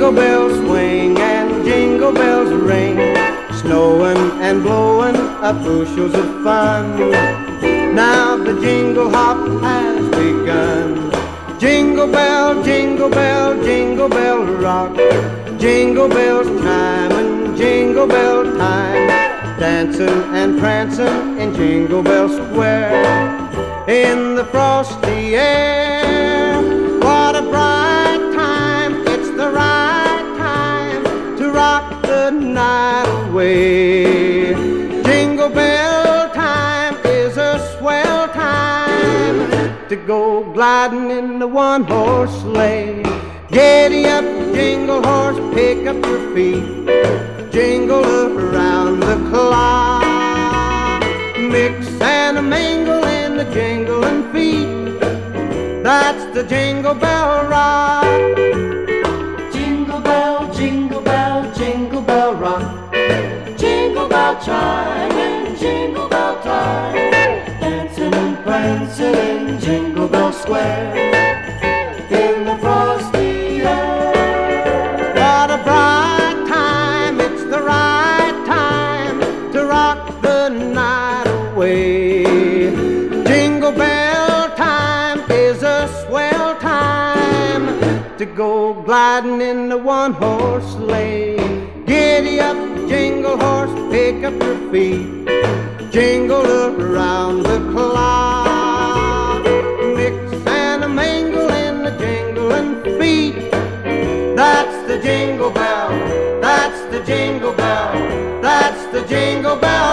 Jingle bells swing and jingle bells ring, snowing and blowing up bushels of fun. Now the jingle hop has begun. Jingle bell, jingle bell, jingle bell rock, jingle bells chime and jingle bell time, dancing and prancing in Jingle Bell Square. In the frosty air, what a bright time, it's the right time to rock the night away. Jingle bell time is a swell time to go gliding in the one-horse sleigh. Giddy up, jingle horse, pick up your feet, jingle around the clock. Mix and mingle in the jingling feet, that's the Jingle Bell Rock. Jingle bell, jingle bell, jingle bell rock, jingle bell chime and jingle bell time, dancing and prancing in Jingle Bell Square. In the frosty air, What a bright time, it's the right time to rock the night away. Jingle bell time is a swell time to go gliding in the one-horse sleigh. Giddy up, jingle horse, pick up your feet, jingle around the clock. Mix and mingle in the jingling feet, that's the jingle bell, that's the jingle bell, that's the Jingle Bell